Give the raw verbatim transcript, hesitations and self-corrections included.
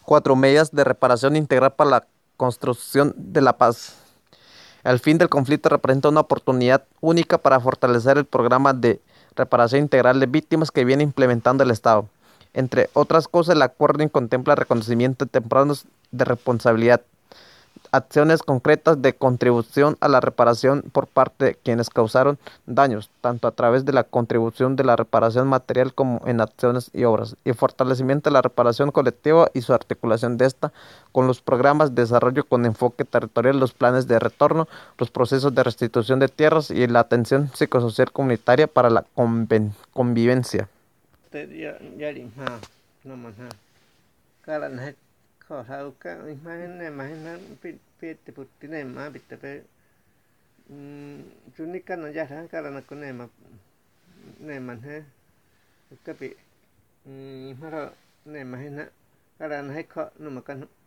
Cuatro medidas de reparación integral para la construcción de la paz. El fin del conflicto representa una oportunidad única para fortalecer el programa de reparación integral de víctimas que viene implementando el Estado. Entre otras cosas, el acuerdo contempla reconocimiento temprano de responsabilidad, acciones concretas de contribución a la reparación por parte de quienes causaron daños, tanto a través de la contribución de la reparación material como en acciones y obras, y fortalecimiento de la reparación colectiva y su articulación de esta con los programas de desarrollo con enfoque territorial, los planes de retorno, los procesos de restitución de tierras y la atención psicosocial comunitaria para la conven- convivencia. Te gia gia đình ha nó mà ha cái lần này khó thao cái mà này mà nó bị bị tiếp bút này mà bị tập chúng ni cái nó ra thằng cái lần này mà này mà ha cái bị mà rồi này mà nó cái lần này khó nó mà cái